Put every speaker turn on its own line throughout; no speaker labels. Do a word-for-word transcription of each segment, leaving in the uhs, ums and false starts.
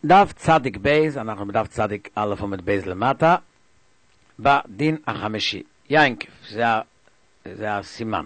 דף צדיק בייז, אנחנו בדף צדיק א' עומד בייז למטה, בדין החמישי. יינקף, זה, זה הסימן.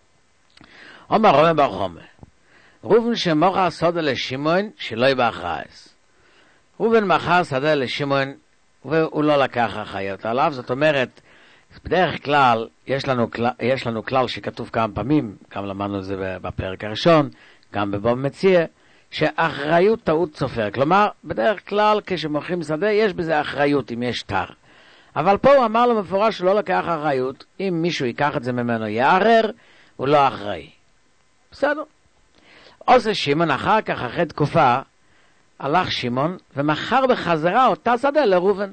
אומר רומן בר חומר, ראובן שמוכר סודה לשמעון שלא יבח רעס. ראובן מכר סודה לשמעון והוא לא לקח אחריות עליו, זאת אומרת, בדרך כלל יש לנו, יש לנו כלל שכתוב כמה פעמים, גם למדנו את זה בפרק הראשון, גם בבוב מציע, שאחריות טעות סופר. כלומר, בדרך כלל כשמוכרים שדה יש בזה אחריות אם יש תר. אבל פה הוא אמר לו מפורש שלא לקח אחריות, אם מישהו ייקח את זה ממנו יערר, הוא לא אחראי. בסדר. עושה שמעון אחר כך, אחרי תקופה, הלך שמעון ומכר בחזרה אותה שדה לראובן.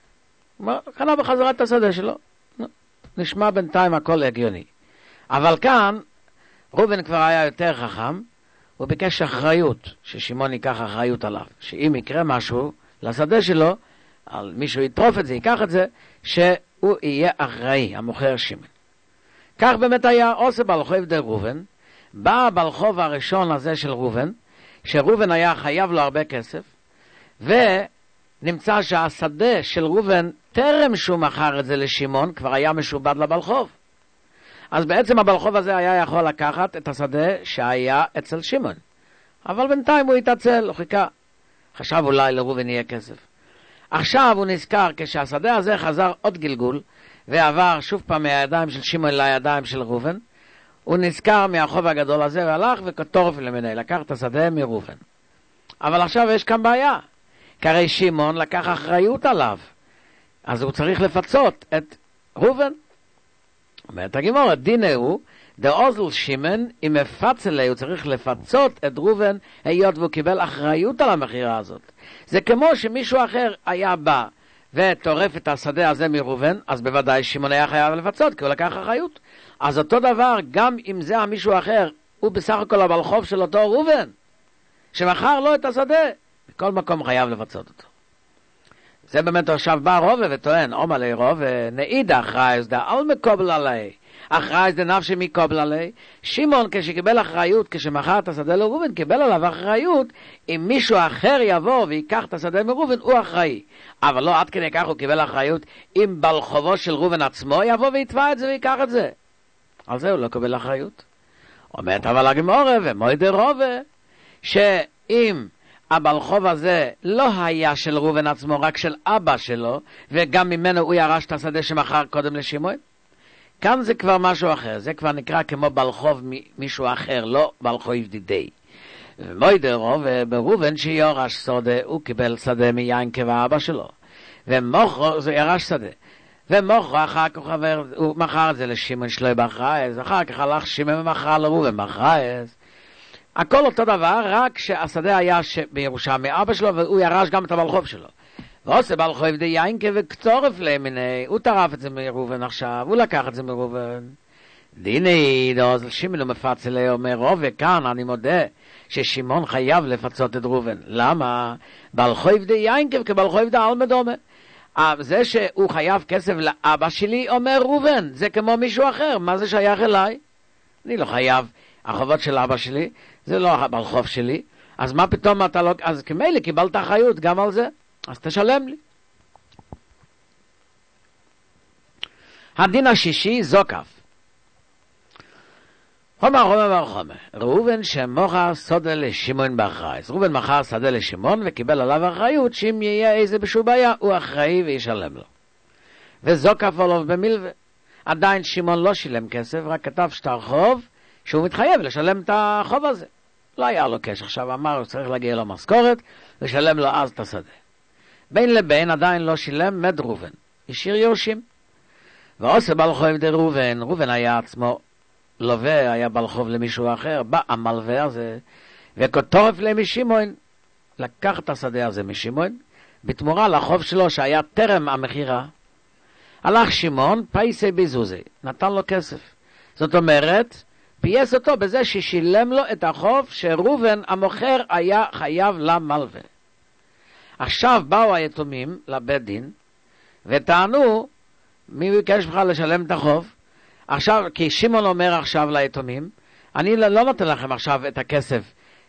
קנה בחזרה את השדה שלו. נשמע בינתיים הכל הגיוני. אבל כאן, ראובן כבר היה יותר חכם, הוא ביקש אחריות, ששמעון ייקח אחריות עליו. שאם יקרה משהו לשדה שלו, על מישהו יטרוף את זה, ייקח את זה, שהוא יהיה אחראי, המוכר שמעון. כך באמת היה עושה בעל חוב דה ראובן, בא בעל חוב הראשון הזה של ראובן, שראובן היה חייב לו הרבה כסף, ונמצא שהשדה של ראובן, טרם שהוא מכר את זה לשמעון, כבר היה משובד לבעל חוב. אז בעצם הבעל חוב הזה היה יכול לקחת את השדה שהיה אצל שמעון. אבל בינתיים הוא התעצל, הוא חיכה. חשב אולי לראובן יהיה כסף. עכשיו הוא נזכר כשהשדה הזה חזר עוד גלגול, ועבר שוב פעם מהידיים של שמעון לידיים של ראובן, הוא נזכר מהחוב הגדול הזה והלך וכתורף למיני, לקח את השדה מראובן. אבל עכשיו יש כאן בעיה, כי הרי שמעון לקח אחריות עליו, אז הוא צריך לפצות את ראובן. אומרת הגמרא, דינה הוא, דאוזל שמעון, אם מפצלה, הוא צריך לפצות את ראובן, היות והוא קיבל אחריות על המחירה הזאת. זה כמו שמישהו אחר היה בא וטורף את השדה הזה מראובן, אז בוודאי שמעון היה חייב לפצות, כי הוא לקח אחריות. אז אותו דבר, גם אם זה המישהו אחר, הוא בסך הכל הבעל חוב של אותו ראובן, שמכר לו את השדה, בכל מקום חייב לפצות אותו. זה באמת עכשיו בא רובה וטוען, אומר לי רובה, נעיד אחראי, זה אל מקובל עלי. אחראי זה נפשי מקובל עלי. שמעון כשקיבל אחריות, כשמכר את השדה לראובן, קיבל עליו אחריות, אם מישהו אחר יבוא ויקח את השדה מראובן, הוא אחראי. אבל לא עד כדי כך הוא קיבל אחריות, אם בעל חובו של ראובן עצמו יבוא ויתבע את זה ויקח את זה. על זה הוא לא קיבל אחריות. אומרת אבל הגמרא ומוידר רובה, שאם הבעל חוב הזה לא היה של ראובן עצמו, רק של אבא שלו, וגם ממנו הוא ירש את השדה שמכר קודם לשמעון. כאן זה כבר משהו אחר, זה כבר נקרא כמו בעל חוב מישהו אחר, לא בעל חוב דידי. ומוידר רובה בראובן שיורש שדה, הוא קיבל שדה מיינקב האבא שלו, ומוכרו זה ירש שדה. ומוכרו אחר כך חבר, הוא מכר את זה לשמעון שלו בחרייס, אחר כך הלך שמעון ומכר לראובן בחרייס. הכל אותו דבר, רק שהשדה היה בירושה מאבא שלו, והוא ירש גם את הבעל חוב שלו. ועושה בעל חוב די יינקה וקצורף למיני, הוא טרף את זה מראובן עכשיו, הוא לקח את זה מראובן. דיני, אז שמעון מפצל לי, אומר, רובה, כאן אני מודה ששמעון חייב לפצות את ראובן. למה? בעל חוב די יינקה כבעל חוב די אלמא דומה. זה שהוא חייב כסף לאבא שלי, אומר ראובן, זה כמו מישהו אחר, מה זה שייך אליי? אני לא חייב. החובות של אבא שלי, זה לא הבעל חוב שלי, אז מה פתאום אתה לא, אז כמילא קיבלת אחריות גם על זה, אז תשלם לי. הדין השישי, זוקף. חומר חומר חומר, ראובן שמוכר שדה לשמעון באחרייס. ראובן מכר שדה לשמעון וקיבל עליו אחריות, שאם יהיה איזה בשום בעיה, הוא אחראי וישלם לו. וזוקף עליו במלווה. עדיין שמעון לא שילם כסף, רק כתב שטר חוב, שהוא מתחייב לשלם את החוב הזה. לא היה לו קש, עכשיו אמר, הוא צריך להגיע לו משכורת, לשלם לו אז את השדה. בין לבין עדיין לא שילם מד ראובן, השאיר יורשים. ועושה בעל חוב די ראובן, ראובן היה עצמו לווה, היה בעל חוב למישהו אחר, בא המלווה הזה, וכתורף להם משמעון, לקח את השדה הזה משמעון, בתמורה לחוב שלו שהיה טרם המחירה. הלך שמעון, פייסי ביזוזי, נתן לו כסף. זאת אומרת, פייס אותו בזה ששילם לו את החוב שראובן המוכר היה חייב למלווה. עכשיו באו היתומים לבית דין וטענו, מי ביקש לך לשלם את החוב? עכשיו, כי שמעון אומר עכשיו ליתומים, אני לא נותן לכם עכשיו את הכסף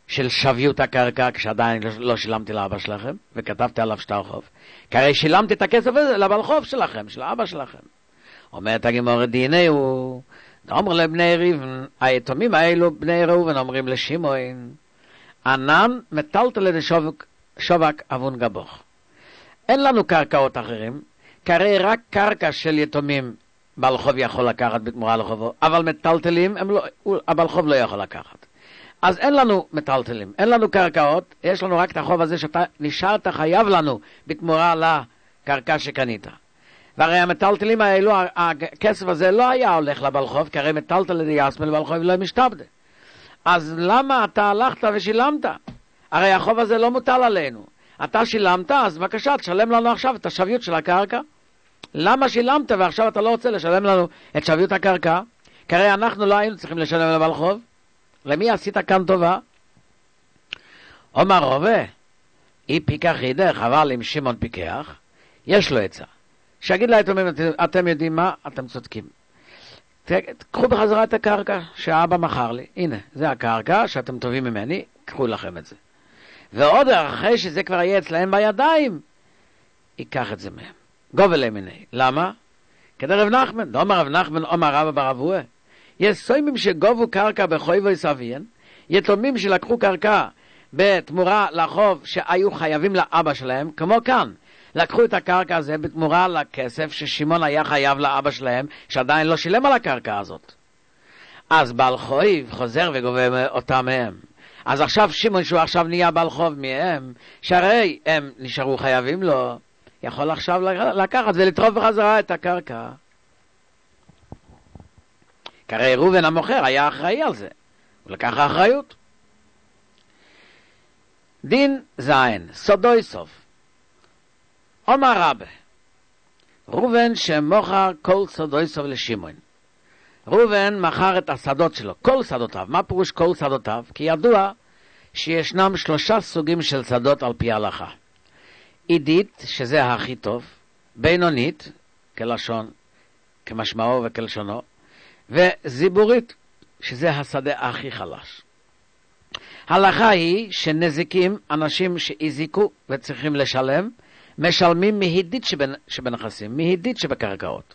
של שוויות הקרקע, כשעדיין לא, לא שילמתי לאבא שלכם, וכתבתי עליו שטר חוב. כי הרי שילמתי את הכסף הזה לבעל חוב שלכם, של האבא שלכם. אומרת הגמרא, דיני הוא, אומר לבני ריבן, היתומים האלו, בני ראובן, אומרים לשמעון, ענן מטלטל לשובק שובק אבון גבוך. אין לנו קרקעות אחרים, כי הרי רק קרקע של יתומים בעל חוב יכול לקחת בתמורה לחובו, אבל מטלטלים, לא, הבעל חוב לא יכול לקחת. אז אין לנו מטלטלים, אין לנו קרקעות, יש לנו רק את החוב הזה שאתה נשארת חייב לנו בתמורה לקרקע שקנית. והרי המטלטלים האלו, הכסף הזה לא היה הולך לבעל חוב, כי הרי מטלטל ליסמל לבעל חוב לא משתבדה. אז למה אתה הלכת ושילמת? הרי החוב הזה לא מוטל עלינו. אתה שילמת, אז בבקשה, תשלם לנו עכשיו את השוויות של הקרקע. למה שילמת ועכשיו אתה לא רוצה לשלם לנו את שוויות הקרקע? כי הרי אנחנו לא היינו צריכים לשלם לבעל חוב. למי עשית כאן טובה? אומר רובה, אי פיקח ידך, אבל אם שמעון פיקח, יש לו עצה. שיגיד ליתומים, אתם יודעים מה? אתם צודקים. קחו בחזרה את הקרקע שהאבא מכר לי. הנה, זה הקרקע שאתם טובים ממני, קחו לכם את זה. ועוד אחרי שזה כבר יהיה אצלהם בידיים, ייקח את זה מהם. גובל למיני. למה? כדי רב נחמן. לא אומר רב נחמן, אומר רבא בר אבוה. יש סוימים שגובו קרקע בחויבו סביין, יתומים שלקחו קרקע בתמורה לחוב שהיו חייבים לאבא שלהם, כמו כאן. לקחו את הקרקע הזה בתמורה לכסף ששמעון היה חייב לאבא שלהם, שעדיין לא שילם על הקרקע הזאת. אז בעל חוב חוזר וגובה אותם מהם. אז עכשיו שמעון שהוא עכשיו נהיה בעל חוב מהם, שהרי הם נשארו חייבים לו, יכול עכשיו לקחת ולטרוף בחזרה את הקרקע. כי הרי ראובן המוכר היה אחראי על זה, הוא לקח האחריות. דין זין, סודוי סוף. אומר רבה, ראובן שמוכר כל סודוי סוף לשמעון. ראובן מכר את השדות שלו, כל שדותיו. מה פירוש כל שדותיו? כי ידוע שישנם שלושה סוגים של שדות על פי ההלכה. עידית, שזה הכי טוב, בינונית, כלשון, כמשמעו וכלשונו, וזיבורית, שזה השדה הכי חלש. ההלכה היא שנזיקים, אנשים שהזיקו וצריכים לשלם, משלמים מהידית שבנ... שבנכסים, מהידית שבקרקעות.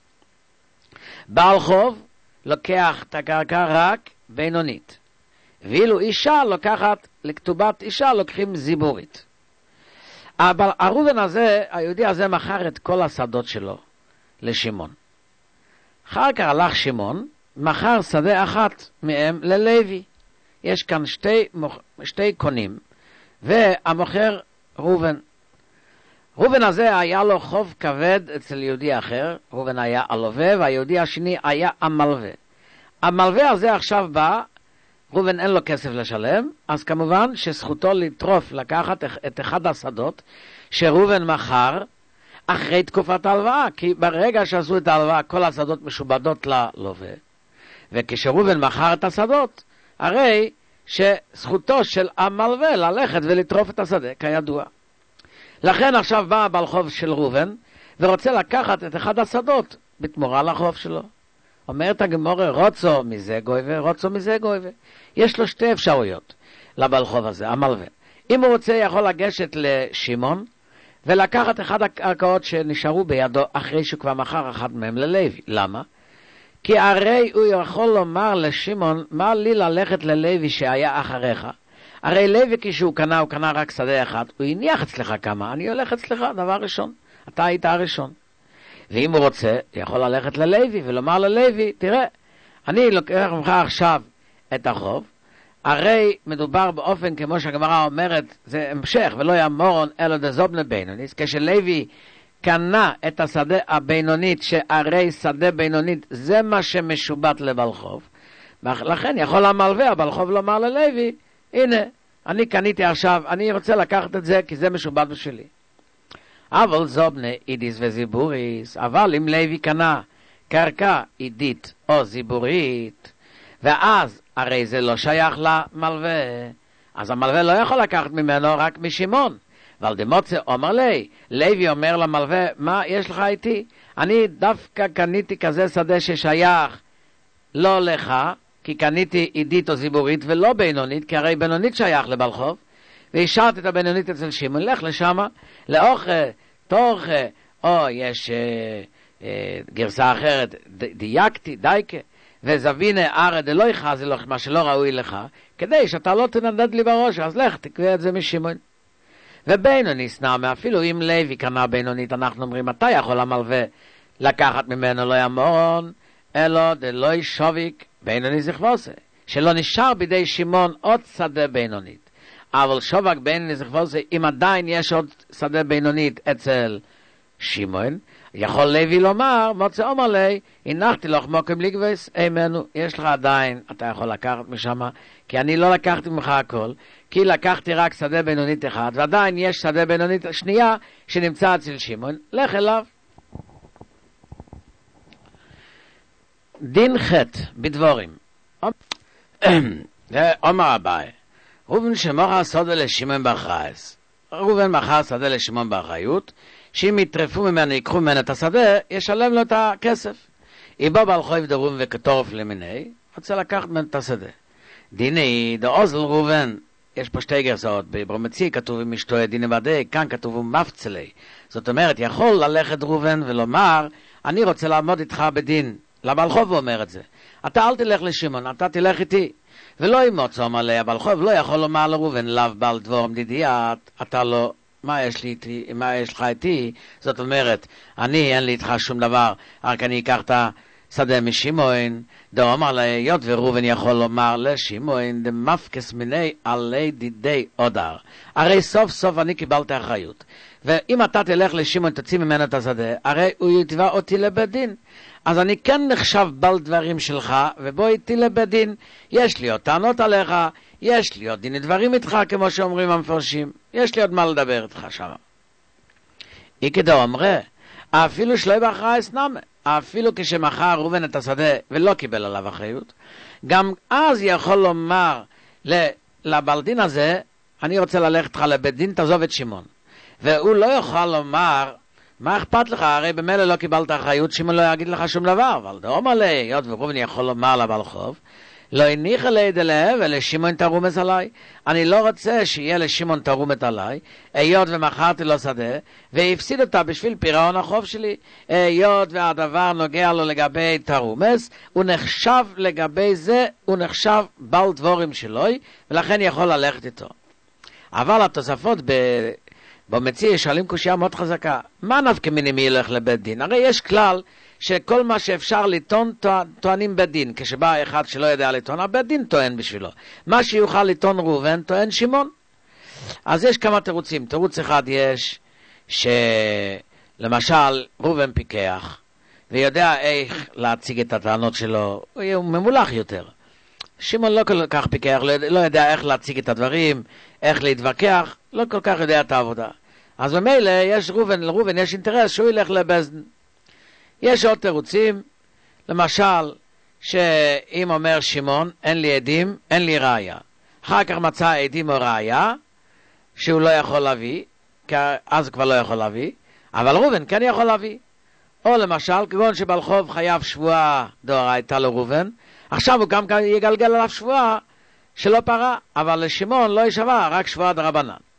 בעל חוב לוקח את הקרקע רק בינונית, ואילו אישה לוקחת, לכתובת אישה לוקחים זיבורית. אבל הראובן הזה, היהודי הזה מכר את כל השדות שלו לשמעון. אחר כך הלך שמעון, מכר שדה אחת מהם ללוי. יש כאן שתי, שתי קונים, והמוכר ראובן. ראובן הזה היה לו חוב כבד אצל יהודי אחר, ראובן היה הלווה, והיהודי השני היה המלווה. המלווה הזה עכשיו בא, ראובן אין לו כסף לשלם, אז כמובן שזכותו לטרוף לקחת את אחד השדות שראובן מכר אחרי תקופת ההלוואה, כי ברגע שעשו את ההלוואה כל השדות משובדות ללווה, וכשראובן מכר את השדות, הרי שזכותו של המלווה ללכת ולטרוף את השדה, כידוע. לכן עכשיו בא הבעל חוב של ראובן, ורוצה לקחת את אחד השדות בתמורה לחוב שלו. אומרת הגמרא, רוצו מזה גויבה, רוצו מזה גויבה. יש לו שתי אפשרויות לבעל חוב הזה, המלווה. אם הוא רוצה, יכול לגשת לשמעון, ולקחת אחד הקרקעות שנשארו בידו, אחרי שהוא כבר מכר אחד מהם ללוי. למה? כי הרי הוא יכול לומר לשמעון, מה לי ללכת ללוי שהיה אחריך? הרי לוי כשהוא קנה, הוא קנה רק שדה אחד, הוא הניח אצלך כמה, אני הולך אצלך, דבר ראשון, אתה היית הראשון. ואם הוא רוצה, הוא יכול ללכת ללוי ולומר ללוי, תראה, אני לוקח ממך עכשיו את החוב, הרי מדובר באופן כמו שהגמרא אומרת, זה המשך, ולא יאמורון אלא דזובנה בינונית, כשלוי קנה את השדה הבינונית, שהרי שדה בינונית זה מה שמשובט לבעל חוב, לכן יכול המלווה, הבעל חוב לומר ללוי, הנה, אני קניתי עכשיו, אני רוצה לקחת את זה כי זה משובט בשבילי. אבל זובנה אידיס וזיבוריס, אבל אם לוי קנה קרקע אידית או זיבורית, ואז הרי זה לא שייך למלווה, אז המלווה לא יכול לקחת ממנו רק משמעון. ועל דמוצא אומר לי, לוי אומר למלווה, מה יש לך איתי? אני דווקא קניתי כזה שדה ששייך לא לך, כי קניתי עידית או זיבורית ולא בינונית, כי הרי בינונית שייך לבעל חוב, והשארתי את הבינונית אצל שמעון, לך לשם, לאורך, תורך, או יש אה, אה, גרסה אחרת, ד, דייקתי, דייקה, וזבינה ארד אלוהי חזי לך, מה שלא ראוי לך, כדי שאתה לא תנדד לי בראש, אז לך תקווה את זה משמעון. ובינוני סנאמה, אפילו אם לוי קנה בינונית, אנחנו אומרים, אתה יכול המלווה לקחת ממנו לא ימורון, אלא דלוי שוביק בינוני זכבוסה, שלא נשאר בידי שמעון עוד שדה בינונית. אבל שובק בינוני זכבוסה, אם עדיין יש עוד שדה בינונית אצל שמעון, יכול לוי לומר, מוצא אומר לי, הנחתי לך מוקם לגבס, אמנו, יש לך עדיין, אתה יכול לקחת משם, כי אני לא לקחתי ממך הכל, כי לקחתי רק שדה בינונית אחד, ועדיין יש שדה בינונית שנייה, שנמצא אצל שמעון, לך אליו. דין חטא בדבורים. אומר הבא, ראובן שמוכר שדה לשמעון באחריות. ראובן מכר שדה לשמעון באחריות, שאם יטרפו ממנו, ייקחו ממנו את השדה, ישלם לו את הכסף. איבו בעל חוב דרום וכתורף למיני, רוצה לקחת ממנו את השדה. דיני, דאוזל ראובן, יש פה שתי גרסאות, בברמצי כתוב עם אשתו דיני ודאי, כאן כתוב עם מפצלי. זאת אומרת, יכול ללכת ראובן ולומר, אני רוצה לעמוד איתך בדין. לבעל חוב הוא אומר את זה. אתה אל תלך לשמעון, אתה תלך איתי. ולא ימוץ, אומר לי, הבעל חוב לא יכול לומר לראובן, לאו בעל דבור מדידי, אתה לא, מה יש לי איתי, מה יש לך איתי? זאת אומרת, אני, אין לי איתך שום דבר, רק אני אקח את השדה משמעון, דו אמר לי, היות וראובן יכול לומר לשמעון, דמפקס מיני עלי דידי עודר. הרי סוף סוף אני קיבלתי אחריות. ואם אתה תלך לשמעון, תוציא ממנו את השדה, הרי הוא יתבע אותי לבית דין. אז אני כן נחשב בעל דברים שלך, ובוא איתי לבית דין. יש לי עוד טענות עליך, יש לי עוד דיני דברים איתך, כמו שאומרים המפרשים. יש לי עוד מה לדבר איתך שם. איקדו אמרה, אפילו שלא באחריות נמה, אפילו כשמכר ראובן את השדה ולא קיבל עליו אחריות, גם אז יכול לומר לבעל דין הזה, אני רוצה ללכת לך לבית דין, תעזוב את שמעון. והוא לא יוכל לומר, מה אכפת לך? הרי במילא לא קיבלת אחריות, שמעון לא יגיד לך שום דבר. אבל דאמר לי, היות וראובן יכול לומר לבעל חוב, לא הניח לי דלהב ולשמעון תרומס עליי. אני לא רוצה שיהיה לשמעון תרומת עליי, היות ומכרתי לו שדה, והפסיד אותה בשביל פירעון החוב שלי. היות והדבר נוגע לו לגבי תרומס, הוא נחשב לגבי זה, הוא נחשב בעל דבורים שלוי, ולכן יכול ללכת איתו. אבל התוספות ב... במציע שואלים קושיה מאוד חזקה, מה נפקא מיני מי ילך לבית דין? הרי יש כלל שכל מה שאפשר לטעון טוענים בית דין, כשבא אחד שלא יודע לטעון, הבית דין טוען בשבילו. מה שיוכל לטעון ראובן, טוען שמעון. אז יש כמה תירוצים. תירוץ אחד יש, שלמשל ראובן פיקח, ויודע איך להציג את הטענות שלו, הוא ממולח יותר. שמעון לא כל כך פיקח, לא יודע איך להציג את הדברים, איך להתווכח, לא כל כך יודע את העבודה. אז במילא יש ראובן, לראובן יש אינטרס שהוא ילך לבזן. יש עוד תירוצים, למשל, שאם אומר שמעון, אין לי עדים, אין לי ראיה. אחר כך מצא עדים או ראיה, שהוא לא יכול להביא, אז כבר לא יכול להביא, אבל ראובן כן יכול להביא. או למשל, כגון שבעל חוב חייב שבועה דאורייתא לראובן, עכשיו הוא גם יגלגל עליו שבועה שלא פרה, אבל לשמעון לא ישבע, רק שבועה דרבנן.